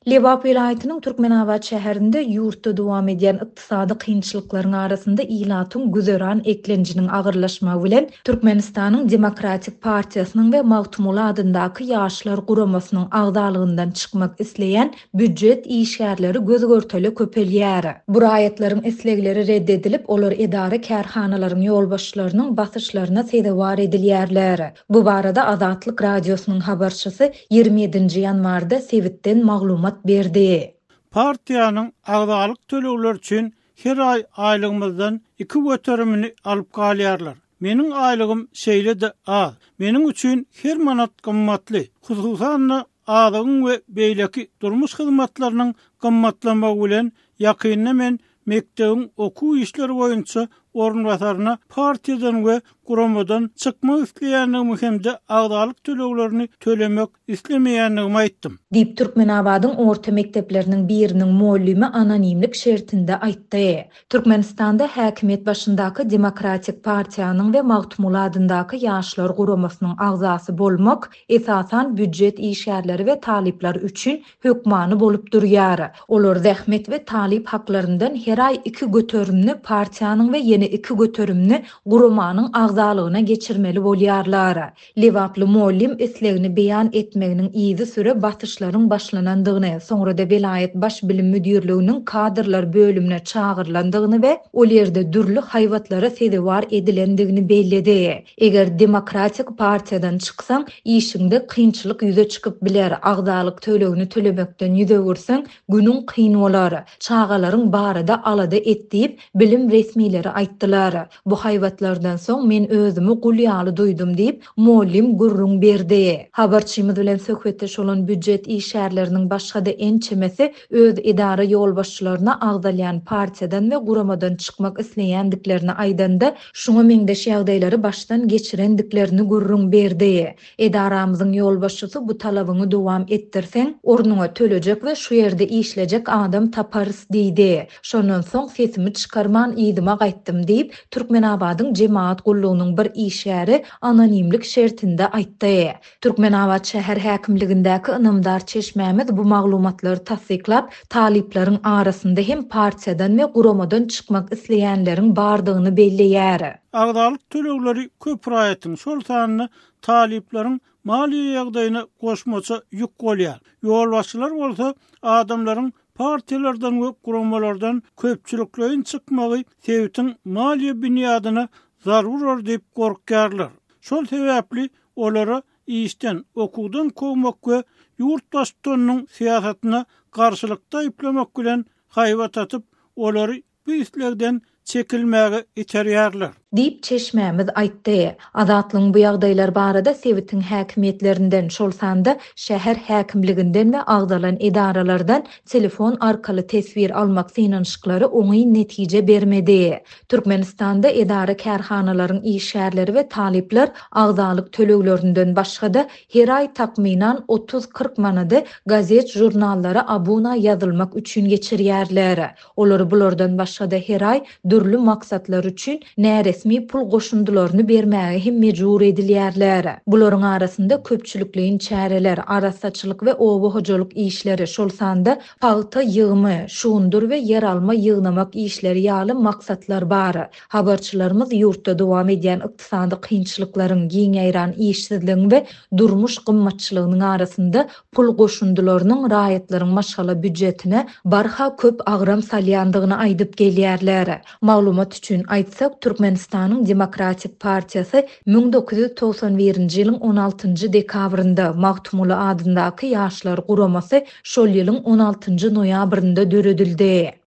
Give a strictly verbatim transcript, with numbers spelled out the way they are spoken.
Lewap vilayetinin Türkmenabad şäherinde ýurtda dowam edýän ykdysady kynçylyklaryň arasynda ilatun güzeran eklenjiniň agyrlaşmagy bilen Türkmenistanyň Demokratik Partiýasynyň we Magtumul adyndaky ýaşlar guramasynyň agdalygyndan çykmak isleýän büdjet işgärleri gözgörteli köpelýär. Bu raýatlaryň islegleri reddedilip, olar edara kärhanalaryň ýolbaşçylarynyň basyşlaryna sedewar edilýärler. Bu barada Azatlyk radiosynyň habarçysy ýigirme ýedinji ýanwarda Sewitden maglumat berdi. Partiýanyň agdalyk tölegler üçin her ay aýlygymyzdan iki göterimini alyp galýarlar. Meniň aýlygym şeýle-de az. Meniň üçin her manat gymmatly. Hususan adyň we beýleki durmuş hyzmatlarynyň gymmatlamagy bilen ýakynna men mekdebiň okuw işleri boýunça ornwasaryna partiýadan we guramadan çykmak isleýändigimi hemde agdalyk töleglerini tölemek islemeýändigimi aýtdym. Diýip Türkmenabadyň orta mekdepleriniň biriniň muallimi anonimlik şertinde aýtdy. Türkmenistanda häkimet başyndaky Demokratik Partiýanyň we Magtumul adyndaky ýaşlar guramasynyň agzasy bolmak esasan büdjet işgärleri we talipler üçin hökmany bolup durýar. Olar zähmet we talip haklaryndan her ay iki göterimni partiýanyň we ýene iki göterimni guramanyň agzalygyna geçirmeli bolýarlar. Lewaply muallim islegini beýan etmeginiň izi süre basyşlaryň başlanandygyny, soňra da vilayet baş bilim müdürlüğiniň kadrlar bölümine çağırlandygyny we ol ýerde dürli haýwatlara sedewar edilendigini bellädi. Eger Demokratik Partiýadan çyksaň, işiňde kynçylyk ýüze çykyp biler, agdalyk tölegini tölemekden ýüze görseň, günüň kyn bolar. Çağalaryň barada alada etdiýip bilim resmileri aýtdylar. Bu haýwatlardan soň men özümi gulýaly duýdum diýip muallim gurrun berdi. Habarçymyz bilen söhbetdeş olan büdjet işgärleriniň başga-da en çemesi öz edara ýolbaşçylaryna agdalýan partiýadan we guramadan çykmak isleýändiklerini aýdanda, şuňa meňdeş ýagdaýlary başdan geçirendiklerini gurrun berdi. Edaramyzyň ýolbaşçysy bu talabyny dowam etdirseň, ornuňa tölejek we şu ýerde işlejek adam taparys diýdi. Şondan soň sesimi çykarman ýydyma gaýtdym diýip Türkmenabadyň jemaat gullugynyň bir işgäri anonimlik şertinde aýtdy. Türkmenabad şäher häkimligindäki ynamdar Çeşmämiz bu maglumatlary tasdiklap, talipleriň arasynda hem partiýadan we guramadan çykmak isleýänleriň bardygyny belleýär. Agdalyk tölegleri köp raýatyň şol sanyny talipleriň maliýe ýagdaýyna goşmaça ýük bolýar. Ýolbaşçylar bolsa adamlaryň partiýalardan we guramalardan köpçüliklerin çykmagy Sewitiň maliýe binýadyna zarur diýip gorkýarlar. Şol sebäpli olara işten, okuwdan kowmak we ýurtdaşlarynyň siýasatyna garşylykda ýyplamak bilen haýwat atyp, olary bu islegden çekilmäge iterýärler. Diýip Çeşmämiz aýtdy. Azatlyň bu ýagdaýlar barada Sewitiň häkimetlerinden şol sanda şäher häkimliginden we agdalan edaralardan telefon arkaly tesbir almak synanyşyklary oňy netije bermedi. Türkmenistanda edara kärhanalaryň işgärleri we talipler agdalyk töleglerinden başga-da her ay takminan otuz kırk manady gazet jurnallara abuna ýazylmak üçin geçirýärler. Olar bulardan başga-da her ay dürli maksatlar üçin näre resmi pul goşundylaryny bermäge hem mejbur edilýärler. Bularyň arasynda köpçülikliň çäreler, arasaçylyk we owa hojalyk işleri, şol sanda paýta ýygymy, şuundur we yer alma ýygnamak işleri ýaly maksatlar bar. Habarçylarymyz ýurtda dowam edýän ykdysady kynçylyklaryň, giňeýran işsizligiň we durmuş gymmatçylygynyň arasynda pul goşundylarynyň raýatlaryň maşgala büdjetine barha köp agram salýandygyny aýdyp gelýärler. Maglumat üçin aýtsak, Türkmenistanyň Demokratik Partiýasy bin dokuz ýüz togsan birinji ýylyň on altynjy dekabrynda Magtumul adyndaky ýaşlar guramasy şol ýylyň on altynjy noýabrynda döredildi.